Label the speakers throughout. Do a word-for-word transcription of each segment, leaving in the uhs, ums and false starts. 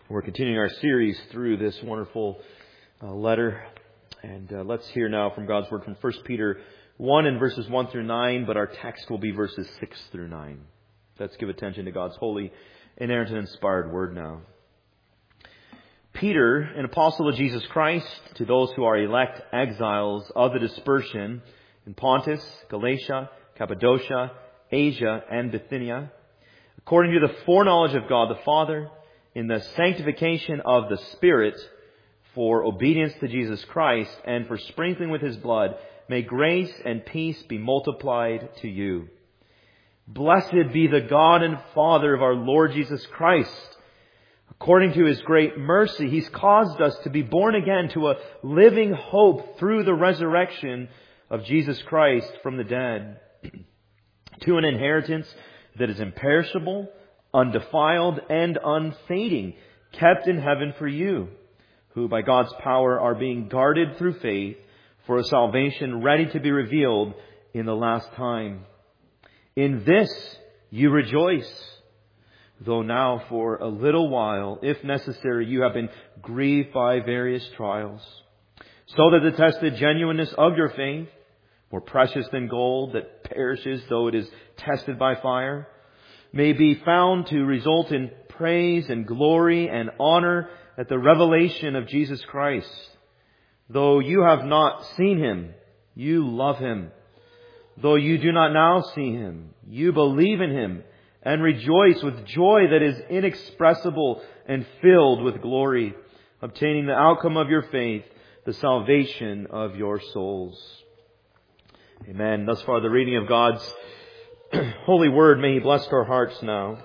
Speaker 1: We're continuing our series through this wonderful uh, letter. And uh, let's hear now from God's Word from First Peter one and verses one through nine, but our text will be verses six through nine. Let's give attention to God's holy, inerrant, and inspired Word now. Peter, an apostle of Jesus Christ, to those who are elect exiles of the dispersion in Pontus, Galatia, Cappadocia, Asia, and Bithynia, according to the foreknowledge of God the Father, in the sanctification of the Spirit, for obedience to Jesus Christ, and for sprinkling with His blood, may grace and peace be multiplied to you. Blessed be the God and Father of our Lord Jesus Christ. According to His great mercy, He's caused us to be born again to a living hope through the resurrection of Jesus Christ from the dead, to an inheritance that is imperishable, undefiled, and unfading, kept in heaven for you, who by God's power are being guarded through faith for a salvation ready to be revealed in the last time. In this you rejoice, though now for a little while, if necessary, you have been grieved by various trials, so that the tested genuineness of your faith, more precious than gold that perishes though it is tested by fire, may be found to result in praise and glory and honor at the revelation of Jesus Christ. Though you have not seen Him, you love Him. Though you do not now see Him, you believe in Him and rejoice with joy that is inexpressible and filled with glory, obtaining the outcome of your faith, the salvation of your souls. Amen. Thus far the reading of God's holy Word. May He bless our hearts now.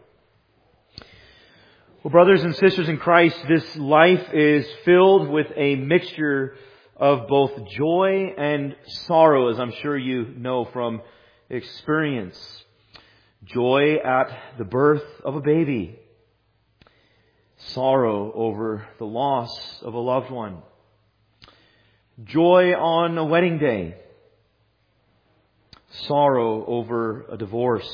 Speaker 1: Well, brothers and sisters in Christ, this life is filled with a mixture of both joy and sorrow, as I'm sure you know from experience. Joy at the birth of a baby. Sorrow over the loss of a loved one. Joy on a wedding day. Sorrow over a divorce.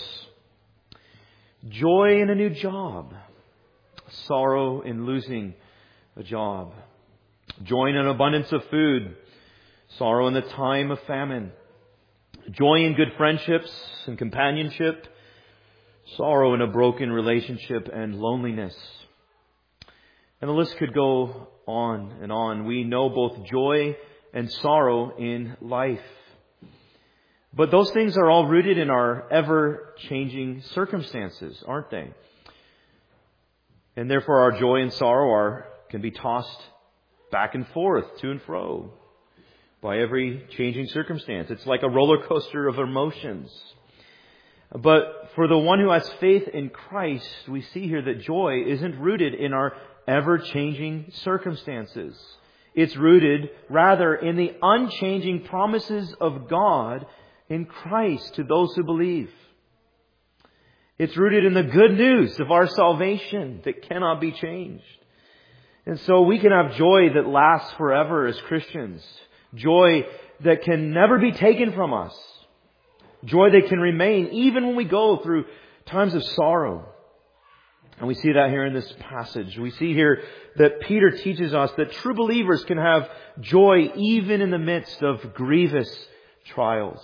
Speaker 1: Joy in a new job. Sorrow in losing a job. Joy in an abundance of food. Sorrow in the time of famine. Joy in good friendships and companionship. Sorrow in a broken relationship and loneliness. And the list could go on and on. We know both joy and sorrow in life. But those things are all rooted in our ever-changing circumstances, aren't they? And therefore our joy and sorrow are can be tossed back and forth, to and fro, by every changing circumstance. It's like a roller coaster of emotions. But for the one who has faith in Christ, we see here that joy isn't rooted in our ever-changing circumstances. It's rooted, rather, in the unchanging promises of God in Christ to those who believe. It's rooted in the good news of our salvation that cannot be changed. And so we can have joy that lasts forever as Christians. Joy that can never be taken from us. Joy that can remain even when we go through times of sorrow. And we see that here in this passage. We see here that Peter teaches us that true believers can have joy even in the midst of grievous trials.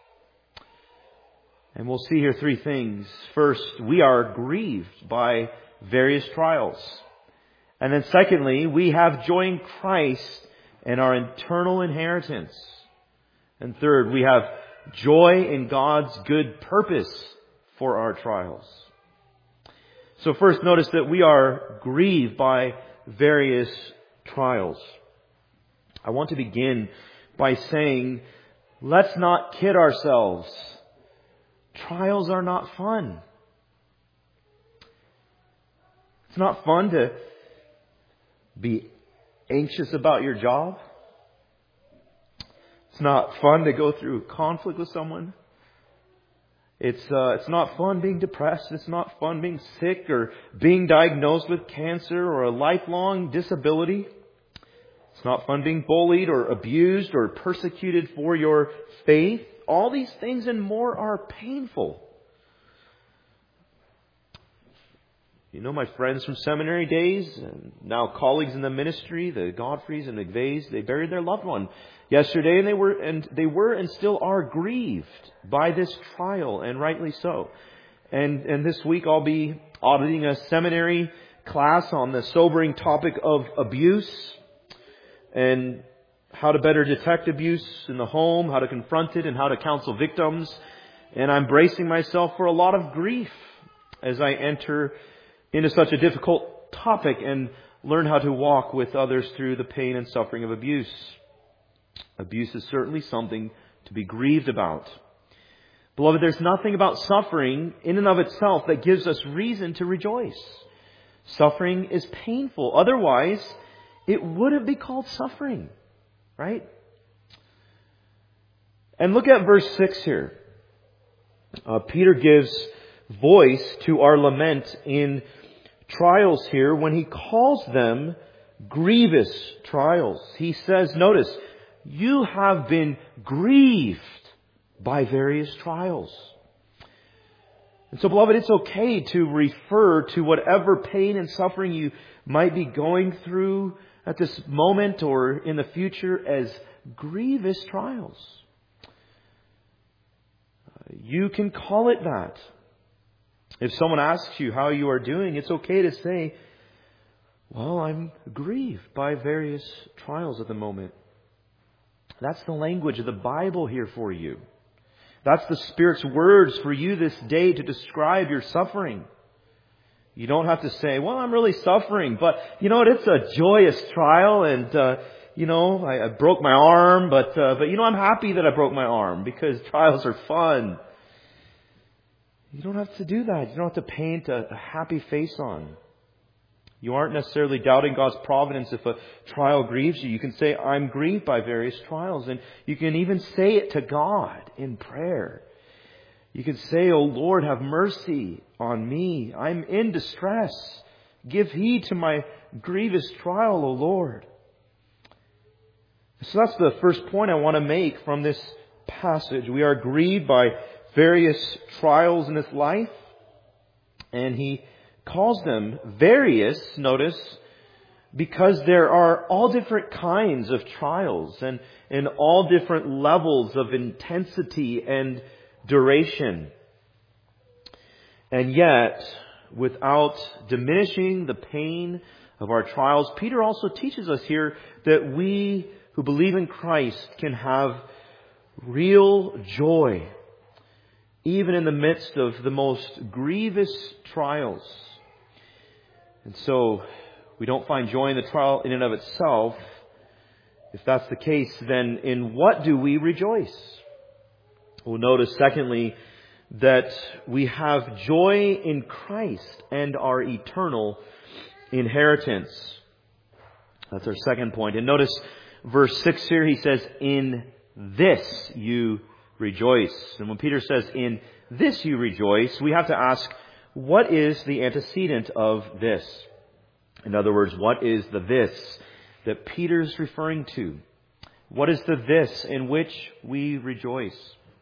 Speaker 1: And we'll see here three things. First, we are grieved by various trials. And then secondly, we have joy in Christ and our eternal inheritance. And third, we have joy in God's good purpose for our trials. So first, notice that we are grieved by various trials. I want to begin by saying, let's not kid ourselves. Trials are not fun. It's not fun to be anxious about your job. It's not fun to go through conflict with someone. It's uh, it's not fun being depressed. It's not fun being sick or being diagnosed with cancer or a lifelong disability. It's not fun being bullied or abused or persecuted for your faith. All these things and more are painful. You know, my friends from seminary days, and now colleagues in the ministry, the Godfreys and McVeighs, they buried their loved one yesterday, and they were and they were and still are grieved by this trial, and rightly so. And and this week I'll be auditing a seminary class on the sobering topic of abuse and how to better detect abuse in the home, how to confront it, and how to counsel victims. And I'm bracing myself for a lot of grief as I enter into such a difficult topic and learn how to walk with others through the pain and suffering of abuse. Abuse is certainly something to be grieved about. Beloved, there's nothing about suffering in and of itself that gives us reason to rejoice. Suffering is painful. Otherwise, it wouldn't be called suffering, right? And look at verse six here. Uh, Peter gives voice to our lament in trials here when he calls them grievous trials. He says, notice, you have been grieved by various trials. And so, beloved, it's okay to refer to whatever pain and suffering you might be going through at this moment or in the future as grievous trials. You can call it that. If someone asks you how you are doing, it's okay to say, well, I'm grieved by various trials at the moment. That's the language of the Bible here for you. That's the Spirit's words for you this day to describe your suffering. You don't have to say, well, I'm really suffering, but you know what? It's a joyous trial, and uh, you know, I, I broke my arm, but uh, but you know, I'm happy that I broke my arm because trials are fun. You don't have to do that. You don't have to paint a, a happy face on. You aren't necessarily doubting God's providence if a trial grieves you. You can say, I'm grieved by various trials. And you can even say it to God in prayer. You can say, oh Lord, have mercy on me. I'm in distress. Give heed to my grievous trial, O Lord. So that's the first point I want to make from this passage. We are grieved by various trials in this life. And he calls them various, notice, because there are all different kinds of trials and, and all different levels of intensity and duration. And yet, without diminishing the pain of our trials, Peter also teaches us here that we who believe in Christ can have real joy, even in the midst of the most grievous trials. And so, we don't find joy in the trial in and of itself. If that's the case, then in what do we rejoice? We'll notice, secondly, that we have joy in Christ and our eternal inheritance. That's our second point. And notice verse six here, he says, in this you rejoice. And when Peter says, in this you rejoice, we have to ask, what is the antecedent of this? In other words, what is the this that Peter's referring to? What is the this in which we rejoice?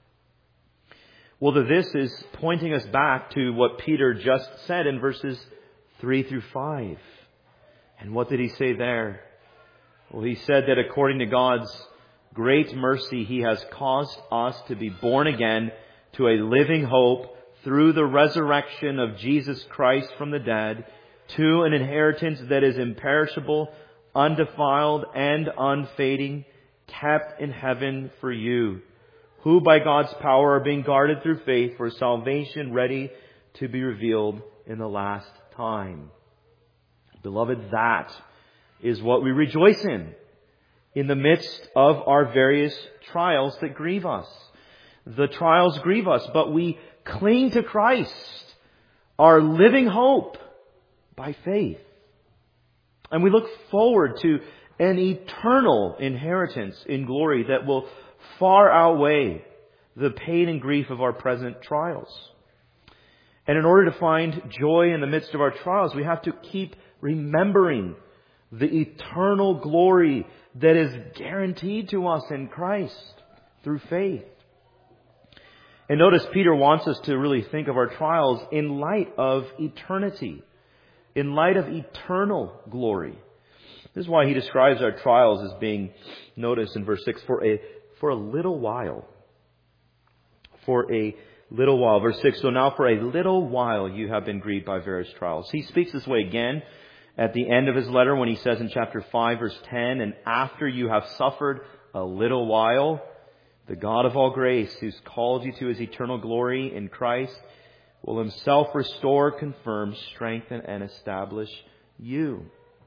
Speaker 1: Well, the this is pointing us back to what Peter just said in verses three through five. And what did he say there? Well, he said that according to God's great mercy, He has caused us to be born again to a living hope through the resurrection of Jesus Christ from the dead, to an inheritance that is imperishable, undefiled, and unfading, kept in heaven for you, who by God's power are being guarded through faith for salvation ready to be revealed in the last time. Beloved, that is what we rejoice in, in the midst of our various trials that grieve us. The trials grieve us, but we cling to Christ, our living hope, by faith. And we look forward to an eternal inheritance in glory that will far outweigh the pain and grief of our present trials. And in order to find joy in the midst of our trials, we have to keep remembering the eternal glory that is guaranteed to us in Christ through faith. And notice Peter wants us to really think of our trials in light of eternity. in light of eternal glory. This is why he describes our trials as being, notice in verse six, for a, for a little while. For a little while. Verse six, so now for a little while you have been grieved by various trials. He speaks this way again at the end of his letter when he says in chapter five, verse ten, and after you have suffered a little while, the God of all grace, who's called you to his eternal glory in Christ, will himself restore, confirm, strengthen, and establish you.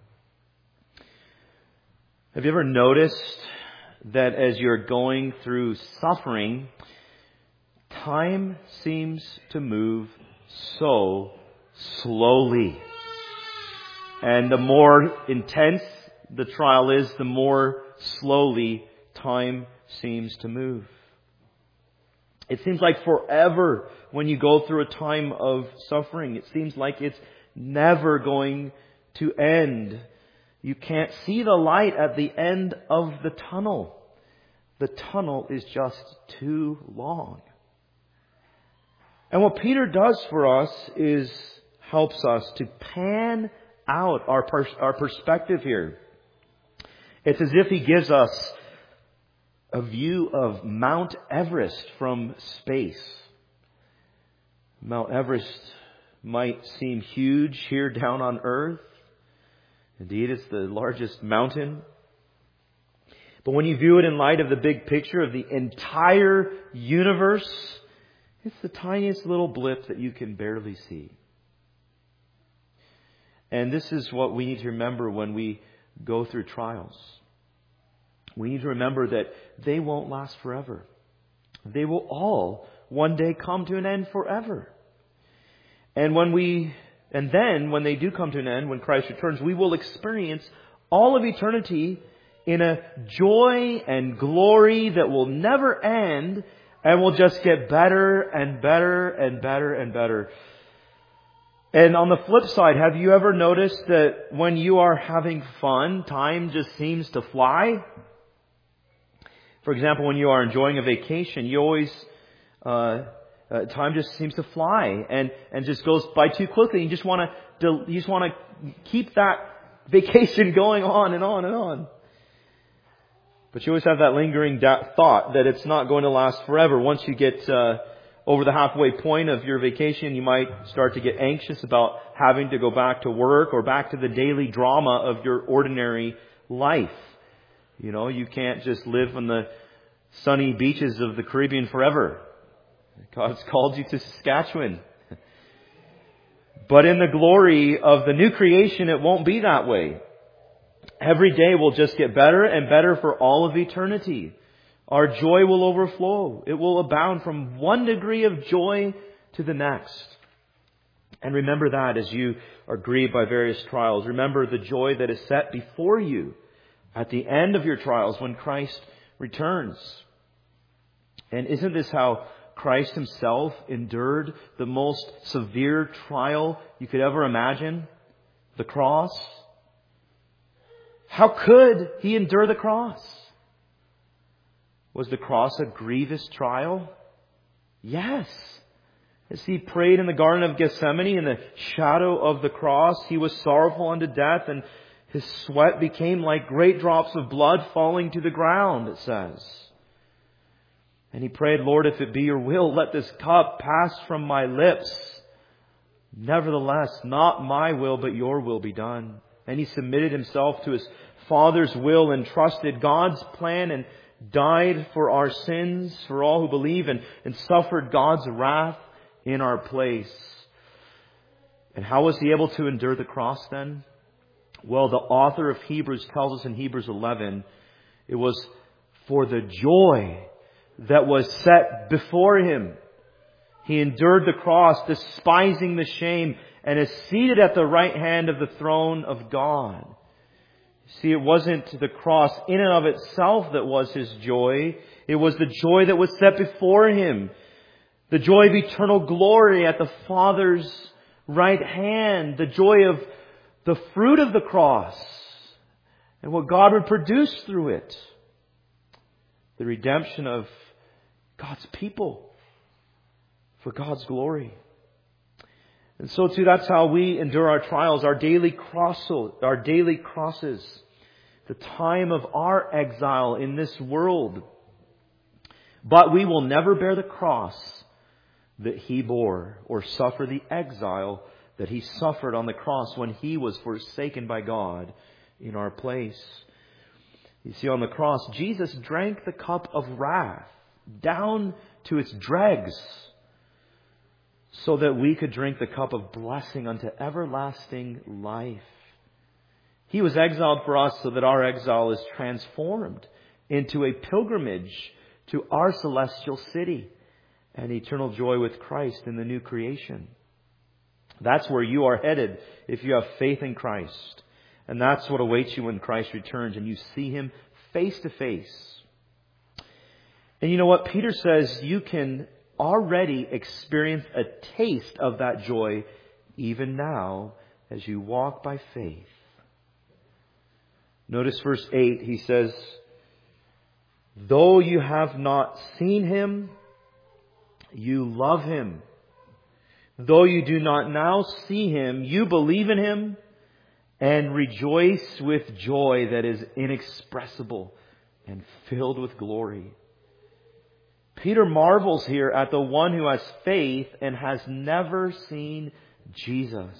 Speaker 1: Have you ever noticed that as you're going through suffering, time seems to move so slowly? And the more intense the trial is, the more slowly time seems to move. It seems like forever when you go through a time of suffering. It seems like it's never going to end. You can't see the light at the end of the tunnel. The tunnel is just too long. And what Peter does for us is helps us to pan out our pers- our perspective here. It's as if he gives us a view of Mount Everest from space. Mount Everest might seem huge here down on Earth. Indeed, it's the largest mountain. But when you view it in light of the big picture of the entire universe, it's the tiniest little blip that you can barely see. And this is what we need to remember when we go through trials. We need to remember that they won't last forever. They will all one day come to an end forever. And when we, and then when they do come to an end, when Christ returns, we will experience all of eternity in a joy and glory that will never end and will just get better and better and better and better. And on the flip side, have you ever noticed that when you are having fun, time just seems to fly? For example, when you are enjoying a vacation, you always, uh, uh, time just seems to fly and, and just goes by too quickly. You just want to, you just want to keep that vacation going on and on and on. But you always have that lingering da- thought that it's not going to last forever. Once you get, uh, over the halfway point of your vacation, you might start to get anxious about having to go back to work or back to the daily drama of your ordinary life. You know, you can't just live on the sunny beaches of the Caribbean forever. God's called you to Saskatchewan. But in the glory of the new creation, it won't be that way. Every day will just get better and better for all of eternity. Our joy will overflow. It will abound from one degree of joy to the next. And remember that as you are grieved by various trials. Remember the joy that is set before you at the end of your trials when Christ returns. And isn't this how Christ himself endured the most severe trial you could ever imagine? The cross. How could he endure the cross? Was the cross a grievous trial? Yes. As he prayed in the Garden of Gethsemane in the shadow of the cross, he was sorrowful unto death, and his sweat became like great drops of blood falling to the ground, it says. And he prayed, Lord, if it be your will, let this cup pass from my lips. Nevertheless, not my will, but your will be done. And he submitted himself to his Father's will and trusted God's plan and died for our sins, for all who believe, and, and suffered God's wrath in our place. And how was he able to endure the cross then? Well, the author of Hebrews tells us in Hebrews eleven, it was for the joy that was set before him. He endured the cross, despising the shame, and is seated at the right hand of the throne of God. See, it wasn't the cross in and of itself that was his joy. It was the joy that was set before him. The joy of eternal glory at the Father's right hand. The joy of the fruit of the cross and what God would produce through it. The redemption of God's people for God's glory. And so too, that's how we endure our trials, our daily cross, our daily crosses, the time of our exile in this world. But we will never bear the cross that He bore, or suffer the exile that He suffered on the cross when He was forsaken by God in our place. You see, on the cross, Jesus drank the cup of wrath down to its dregs, so that we could drink the cup of blessing unto everlasting life. He was exiled for us so that our exile is transformed into a pilgrimage to our celestial city and eternal joy with Christ in the new creation. That's where you are headed if you have faith in Christ. And that's what awaits you when Christ returns and you see Him face to face. And you know what? Peter says you can already experience a taste of that joy even now as you walk by faith. Notice verse eight, he says, though you have not seen Him, you love Him. Though you do not now see Him, you believe in Him and rejoice with joy that is inexpressible and filled with glory. Peter marvels here at the one who has faith and has never seen Jesus.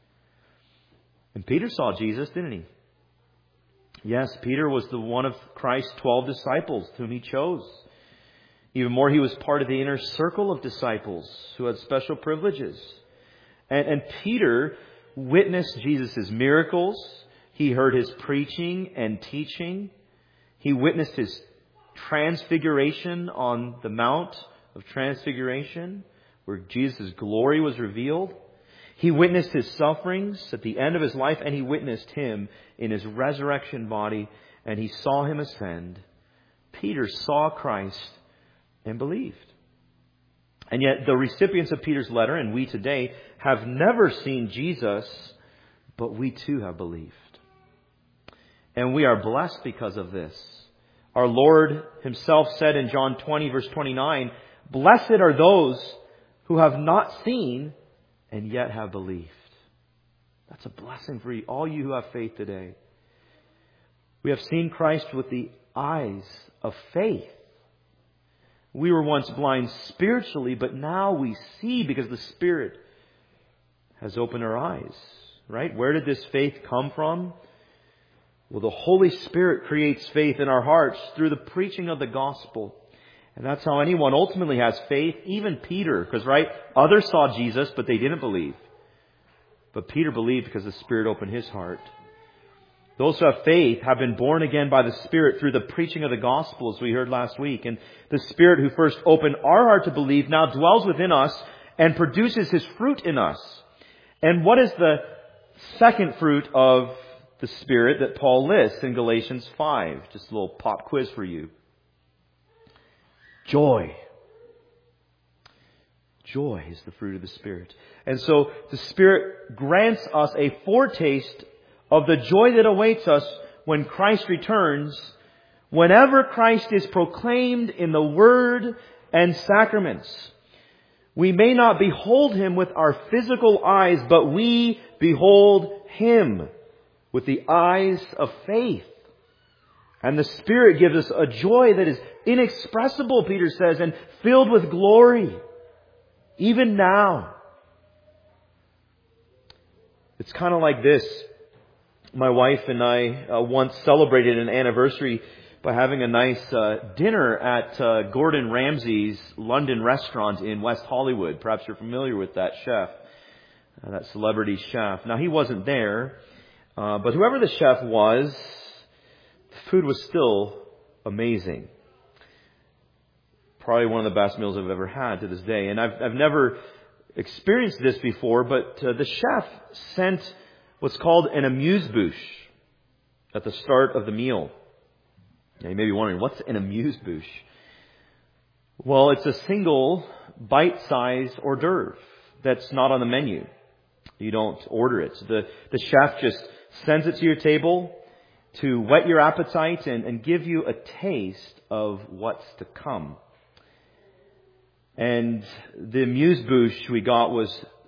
Speaker 1: And Peter saw Jesus, didn't he? Yes, Peter was the one of Christ's twelve disciples whom He chose. Even more, he was part of the inner circle of disciples who had special privileges. And, and Peter witnessed Jesus' miracles. He heard His preaching and teaching. He witnessed His transfiguration on the Mount of Transfiguration, where Jesus' glory was revealed. He witnessed His sufferings at the end of His life, and He witnessed Him in His resurrection body, and he saw Him ascend. Peter saw Christ and believed. And yet the recipients of Peter's letter, and we today, have never seen Jesus, but we too have believed. And we are blessed because of this. Our Lord Himself said in John twenty, verse twenty-nine, blessed are those who have not seen and yet have believed. That's a blessing for you, all you who have faith today. We have seen Christ with the eyes of faith. We were once blind spiritually, but now we see because the Spirit has opened our eyes. Right? Where did this faith come from? Well, the Holy Spirit creates faith in our hearts through the preaching of the gospel. And that's how anyone ultimately has faith, even Peter. Because, right, others saw Jesus, but they didn't believe. But Peter believed because the Spirit opened his heart. Those who have faith have been born again by the Spirit through the preaching of the gospel, as we heard last week. And the Spirit who first opened our heart to believe now dwells within us and produces His fruit in us. And what is the second fruit of the Spirit that Paul lists in Galatians five? Just a little pop quiz for you. Joy. Joy is the fruit of the Spirit. And so the Spirit grants us a foretaste of the joy that awaits us when Christ returns, whenever Christ is proclaimed in the Word and sacraments. We may not behold Him with our physical eyes, but we behold Him with the eyes of faith. And the Spirit gives us a joy that is inexpressible, Peter says, and filled with glory. Even now. It's kind of like this. My wife and I uh, once celebrated an anniversary by having a nice uh, dinner at uh, Gordon Ramsay's London restaurant in West Hollywood. Perhaps you're familiar with that chef, uh, that celebrity chef. Now, he wasn't there, uh, but whoever the chef was, the food was still amazing. Probably one of the best meals I've ever had to this day. And I've, I've never experienced this before, but uh, the chef sent what's called an amuse-bouche at the start of the meal. Now you may be wondering, what's an amuse-bouche? Well, it's a single bite-sized hors d'oeuvre that's not on the menu. You don't order it. The, the chef just sends it to your table to whet your appetite and, and give you a taste of what's to come. And the amuse-bouche we got was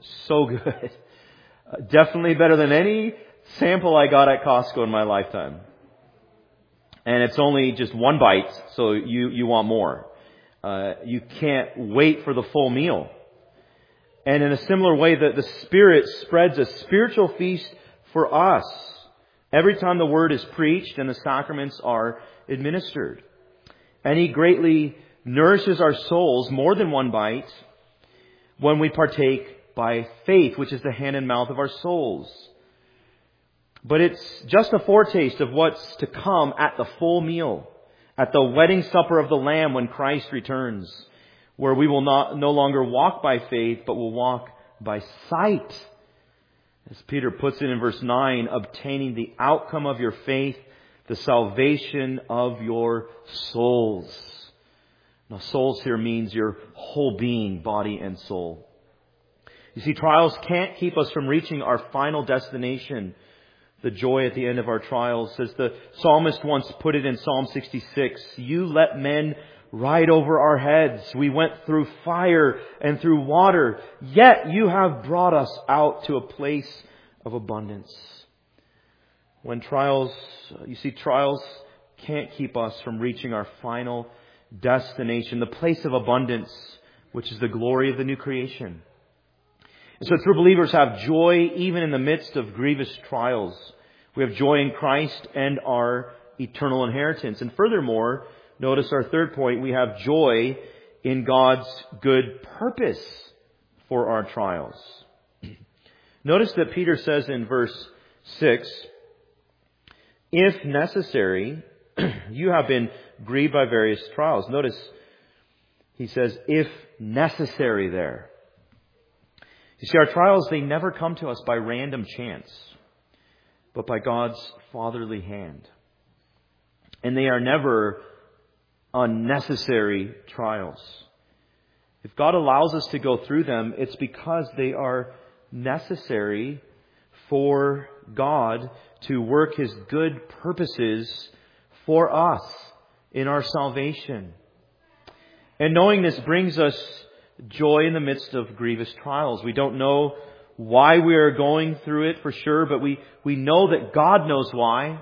Speaker 1: so good. Uh, definitely better than any sample I got at Costco in my lifetime. And it's only just one bite, so you, you want more. Uh, you can't wait for the full meal. And in a similar way, that the Spirit spreads a spiritual feast for us every time the Word is preached and the sacraments are administered. And He greatly nourishes our souls more than one bite when we partake by faith, which is the hand and mouth of our souls. But it's just a foretaste of what's to come at the full meal, at the wedding supper of the Lamb when Christ returns, where we will not no longer walk by faith, but will walk by sight. As Peter puts it in verse nine, obtaining the outcome of your faith, the salvation of your souls. Now, souls here means your whole being, body and soul. You see, trials can't keep us from reaching our final destination, the joy at the end of our trials. As the psalmist once put it in Psalm sixty-six, you let men ride over our heads. We went through fire and through water, yet you have brought us out to a place of abundance. When trials, you see, trials can't keep us from reaching our final destination, the place of abundance, which is the glory of the new creation. And so true believers have joy even in the midst of grievous trials. We have joy in Christ and our eternal inheritance. And furthermore, notice our third point, we have joy in God's good purpose for our trials. Notice that Peter says in verse six, if necessary, you have been grieved by various trials. Notice he says, if necessary there. You see, our trials, they never come to us by random chance, but by God's fatherly hand. And they are never unnecessary trials. If God allows us to go through them, it's because they are necessary for God to work His good purposes for us in our salvation. And knowing this brings us joy in the midst of grievous trials. We don't know why we are going through it for sure, but we, we know that God knows why.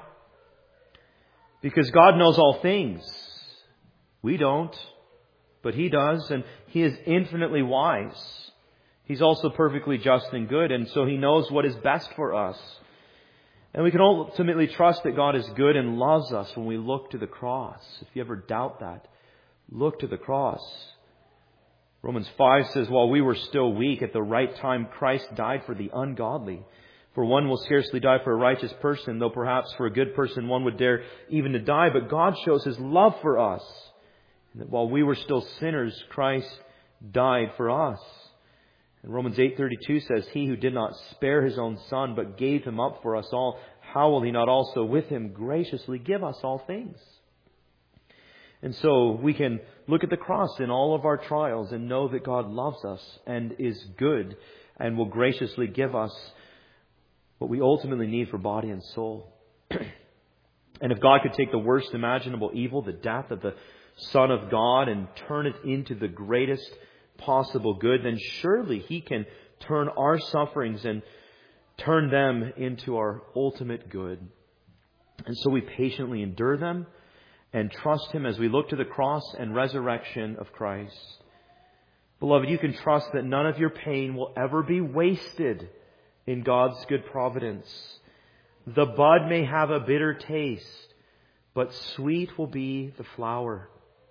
Speaker 1: Because God knows all things. We don't, but He does, and He is infinitely wise. He's also perfectly just and good, and so He knows what is best for us. And we can ultimately trust that God is good and loves us when we look to the cross. If you ever doubt that, look to the cross. Romans five says, while we were still weak, at the right time Christ died for the ungodly. For one will scarcely die for a righteous person, though perhaps for a good person one would dare even to die. But God shows His love for us, and that while we were still sinners, Christ died for us. And Romans eight thirty-two says, He who did not spare His own Son, but gave Him up for us all, how will He not also with Him graciously give us all things? And so we can look at the cross in all of our trials and know that God loves us and is good and will graciously give us what we ultimately need for body and soul. And if God could take the worst imaginable evil, the death of the Son of God, and turn it into the greatest possible good, then surely He can turn our sufferings and turn them into our ultimate good. And so we patiently endure them and trust Him as we look to the cross and resurrection of Christ. Beloved, you can trust that none of your pain will ever be wasted in God's good providence. The bud may have a bitter taste, but sweet will be the flower.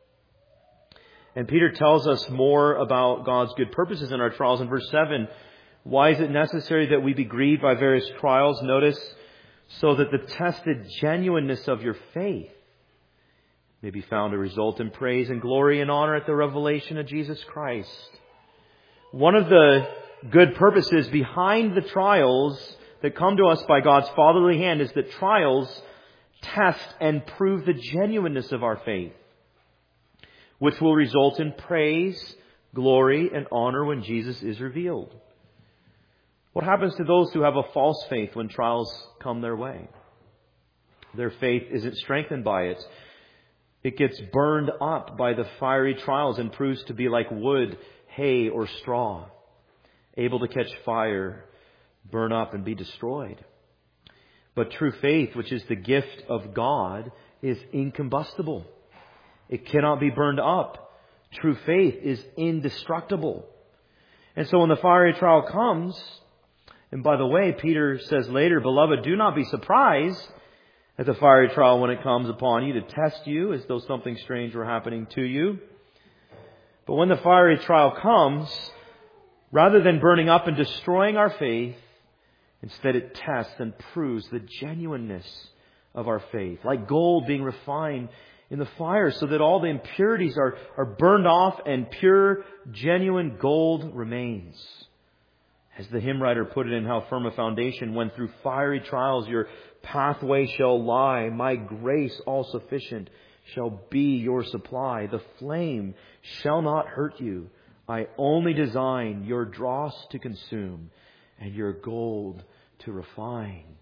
Speaker 1: And Peter tells us more about God's good purposes in our trials in verse seven. Why is it necessary that we be grieved by various trials? Notice, so that the tested genuineness of your faith may be found to result in praise and glory and honor at the revelation of Jesus Christ. One of the good purposes behind the trials that come to us by God's fatherly hand is that trials test and prove the genuineness of our faith, which will result in praise, glory, and honor when Jesus is revealed. What happens to those who have a false faith when trials come their way? Their faith isn't strengthened by it. It gets burned up by the fiery trials and proves to be like wood, hay, or straw. able to catch fire, burn up, and be destroyed. But true faith, which is the gift of God, is incombustible. It cannot be burned up. True faith is indestructible. And so when the fiery trial comes, and by the way, Peter says later, "Beloved, do not be surprised at the fiery trial when it comes upon you to test you as though something strange were happening to you." But when the fiery trial comes, rather than burning up and destroying our faith, instead it tests and proves the genuineness of our faith, like gold being refined in the fire, so that all the impurities are, are burned off and pure, genuine gold remains. As the hymn writer put it in How Firm a Foundation, "When through fiery trials your pathway shall lie, my grace all sufficient shall be your supply. The flame shall not hurt you. I only design your dross to consume and your gold to refine."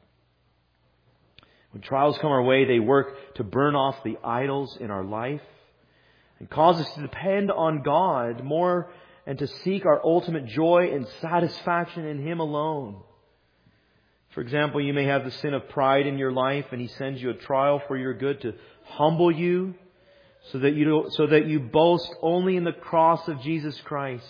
Speaker 1: When trials come our way, they work to burn off the idols in our life and cause us to depend on God more and to seek our ultimate joy and satisfaction in Him alone. For example, you may have the sin of pride in your life, and He sends you a trial for your good to humble you so that you don't, so that you boast only in the cross of Jesus Christ.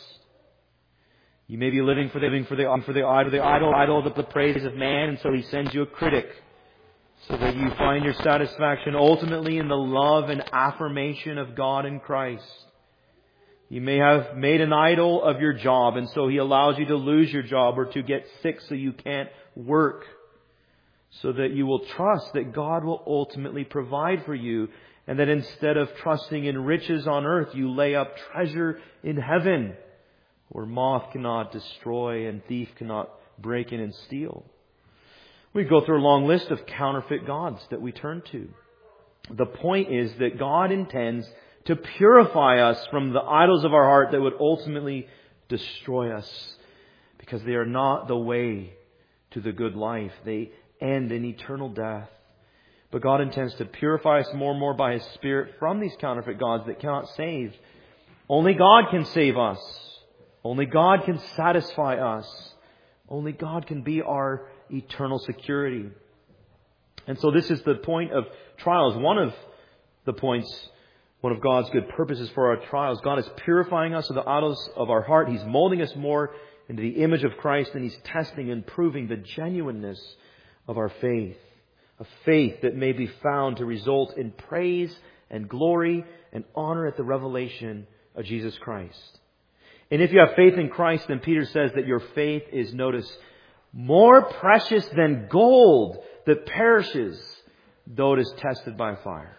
Speaker 1: You may be living for the living for the for the idol, the idol, idol of the praise of man, and so He sends you a critic, so that you find your satisfaction ultimately in the love and affirmation of God in Christ. You may have made an idol of your job, and so He allows you to lose your job or to get sick so you can't work, so that you will trust that God will ultimately provide for you, and that instead of trusting in riches on earth, you lay up treasure in heaven, where moth cannot destroy and thief cannot break in and steal. We go through a long list of counterfeit gods that we turn to. The point is that God intends to purify us from the idols of our heart that would ultimately destroy us, because they are not the way to the good life. They end in eternal death. But God intends to purify us more and more by His Spirit from these counterfeit gods that cannot save. Only God can save us. Only God can satisfy us. Only God can be our eternal security. And so this is the point of trials. One of the points, one of God's good purposes for our trials. God is purifying us of the idols of our heart. He's molding us more into the image of Christ, and He's testing and proving the genuineness of our faith. A faith that may be found to result in praise and glory and honor at the revelation of Jesus Christ. And if you have faith in Christ, then Peter says that your faith is, notice, more precious than gold that perishes, though it is tested by fire.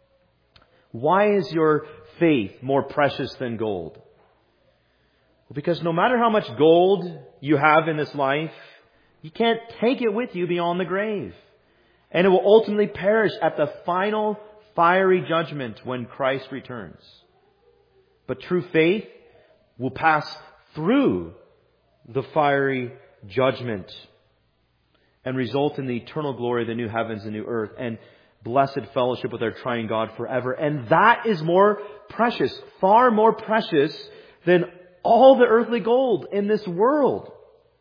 Speaker 1: Why is your faith more precious than gold? Well, because no matter how much gold you have in this life, you can't take it with you beyond the grave. And it will ultimately perish at the final fiery judgment when Christ returns. But true faith will pass through the fiery judgment and result in the eternal glory of the new heavens and new earth and blessed fellowship with our triune God forever. And that is more precious, far more precious than all the earthly gold in this world.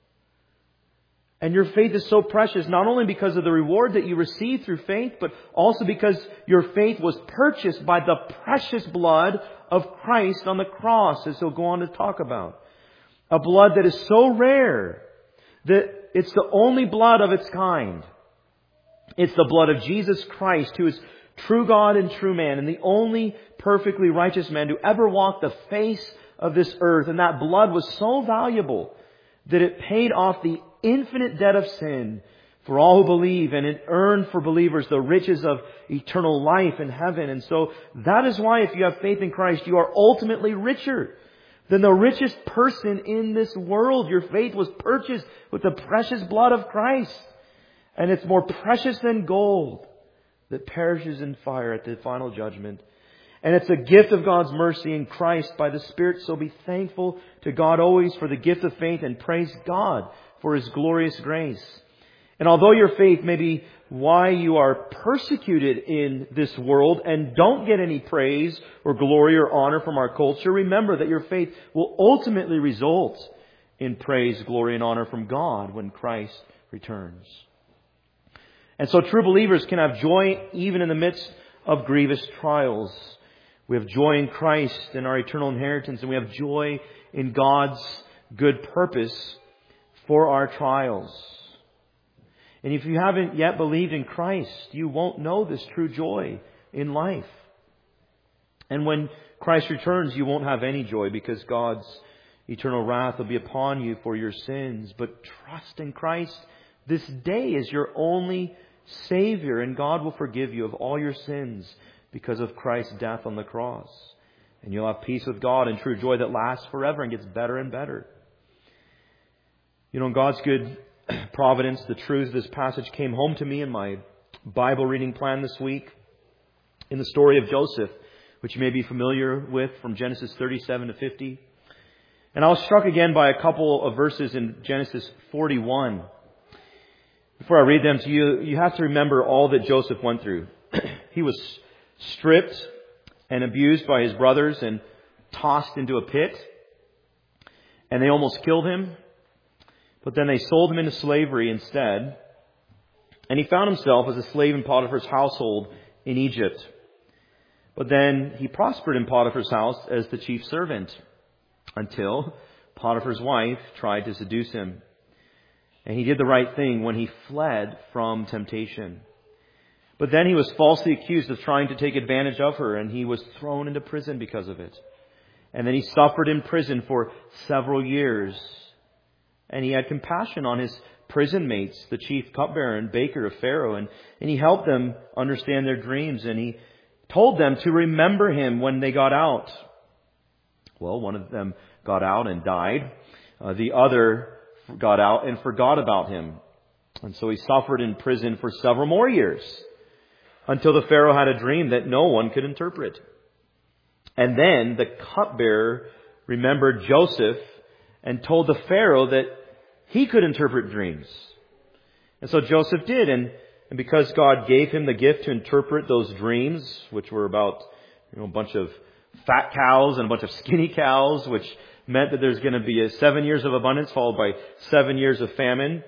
Speaker 1: And your faith is so precious, not only because of the reward that you receive through faith, but also because your faith was purchased by the precious blood of Christ on the cross, as he'll go on to talk about. A blood that is so rare that it's the only blood of its kind. It's the blood of Jesus Christ, who is true God and true man, and the only perfectly righteous man to ever walk the face of this earth. And that blood was so valuable that it paid off the infinite debt of sin for all who believe, and it earned for believers the riches of eternal life in heaven. And so that is why, if you have faith in Christ, you are ultimately richer than the richest person in this world. Your faith was purchased with the precious blood of Christ. And it's more precious than gold that perishes in fire at the final judgment. And it's a gift of God's mercy in Christ by the Spirit. So be thankful to God always for the gift of faith, and praise God for His glorious grace. And although your faith may be why you are persecuted in this world and don't get any praise or glory or honor from our culture, remember that your faith will ultimately result in praise, glory, and honor from God when Christ returns. And so true believers can have joy even in the midst of grievous trials. We have joy in Christ and our eternal inheritance, and we have joy in God's good purpose for our trials. And if you haven't yet believed in Christ, you won't know this true joy in life. And when Christ returns, you won't have any joy because God's eternal wrath will be upon you for your sins. But trust in Christ this day as your only Savior, and God will forgive you of all your sins because of Christ's death on the cross. And you'll have peace with God and true joy that lasts forever and gets better and better. You know, in God's good providence, the truth of this passage came home to me in my Bible reading plan this week in the story of Joseph, which you may be familiar with from Genesis thirty-seven to fifty. And I was struck again by a couple of verses in Genesis forty-one. Before I read them to you, you have to remember all that Joseph went through. He was stripped and abused by his brothers and tossed into a pit. And they almost killed him. But then they sold him into slavery instead. And he found himself as a slave in Potiphar's household in Egypt. But then he prospered in Potiphar's house as the chief servant until Potiphar's wife tried to seduce him. And he did the right thing when he fled from temptation. But then he was falsely accused of trying to take advantage of her, and he was thrown into prison because of it. And then he suffered in prison for several years. And he had compassion on his prison mates, the chief cupbearer and baker of Pharaoh, and, and he helped them understand their dreams, and he told them to remember him when they got out. Well, one of them got out and died. Uh, the other got out and forgot about him. And so he suffered in prison for several more years until the Pharaoh had a dream that no one could interpret. And then the cupbearer remembered Joseph and told the Pharaoh that he could interpret dreams. And so Joseph did. And, and because God gave him the gift to interpret those dreams, which were about, you know, a bunch of fat cows and a bunch of skinny cows, which meant that there's going to be a seven years of abundance followed by seven years of famine.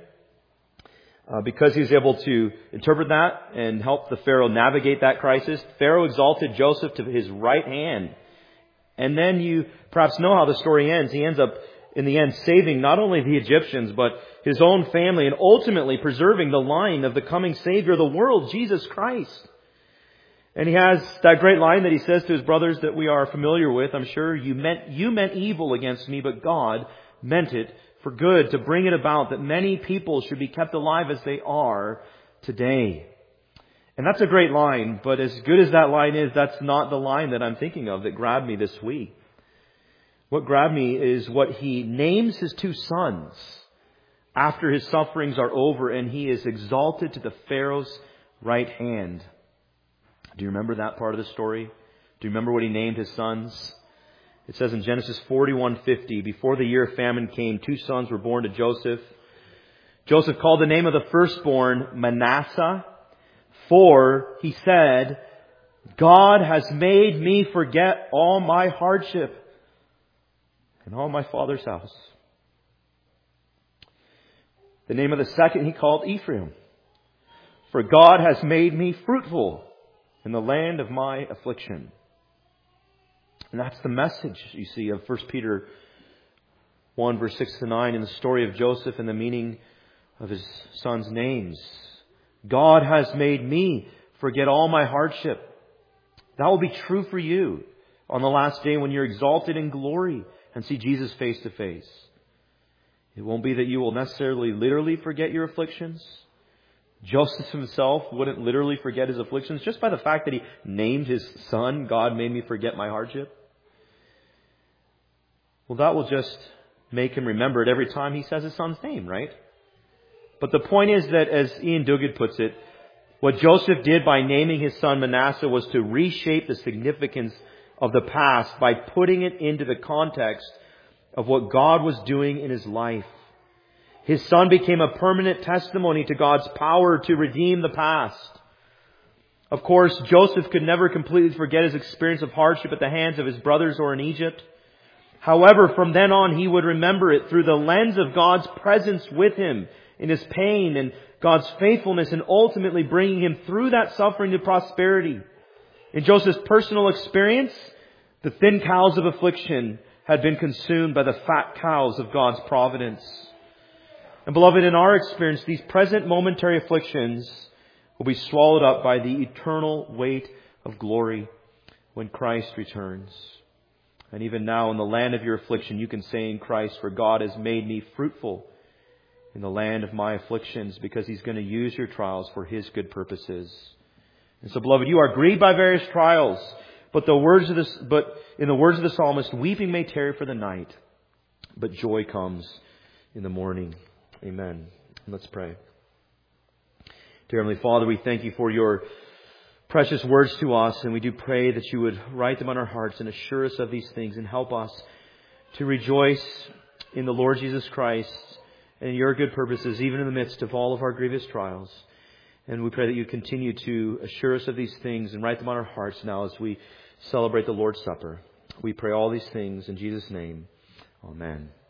Speaker 1: Uh, because he was able to interpret that and help the Pharaoh navigate that crisis, Pharaoh exalted Joseph to his right hand. And then you perhaps know how the story ends. He ends up, in the end, saving not only the Egyptians, but his own family, and ultimately preserving the line of the coming Savior of the world, Jesus Christ. And he has that great line that he says to his brothers that we are familiar with, I'm sure. You meant, you meant evil against me, but God meant it for good, to bring it about that many people should be kept alive as they are today. And that's a great line, but as good as that line is, that's not the line that I'm thinking of that grabbed me this week. What grabbed me is what he names his two sons after his sufferings are over and he is exalted to the Pharaoh's right hand. Do you remember that part of the story? Do you remember what he named his sons? It says in Genesis forty-one fifty, before the year of famine came, two sons were born to Joseph. Joseph called the name of the firstborn Manasseh, for he said, God has made me forget all my hardship and all my father's house. The name of the second he called Ephraim, for God has made me fruitful in the land of my affliction. And that's the message, you see, of First Peter one, verse six to nine, in the story of Joseph and the meaning of his sons' names. God has made me forget all my hardship. That will be true for you on the last day when you're exalted in glory and see Jesus face to face. It won't be that you will necessarily literally forget your afflictions. Joseph himself wouldn't literally forget his afflictions just by the fact that he named his son, God made me forget my hardship. Well, that will just make him remember it every time he says his son's name, right? But the point is that, as Ian Duguid puts it, what Joseph did by naming his son Manasseh was to reshape the significance of the past by putting it into the context of what God was doing in his life. His son became a permanent testimony to God's power to redeem the past. Of course, Joseph could never completely forget his experience of hardship at the hands of his brothers or in Egypt. However, from then on, he would remember it through the lens of God's presence with him in his pain and God's faithfulness, and ultimately bringing him through that suffering to prosperity. In Joseph's personal experience, the thin cows of affliction had been consumed by the fat cows of God's providence. And beloved, in our experience, these present momentary afflictions will be swallowed up by the eternal weight of glory when Christ returns. And even now, in the land of your affliction, you can say in Christ, for God has made me fruitful in the land of my afflictions, because He's going to use your trials for His good purposes. And so, beloved, you are grieved by various trials, but the words of this, but in the words of the psalmist, weeping may tarry for the night, but joy comes in the morning. Amen. Let's pray. Dear Heavenly Father, we thank You for Your precious words to us, and we do pray that You would write them on our hearts and assure us of these things, and help us to rejoice in the Lord Jesus Christ and in Your good purposes, even in the midst of all of our grievous trials. And we pray that You continue to assure us of these things and write them on our hearts now as we celebrate the Lord's Supper. We pray all these things in Jesus' name. Amen.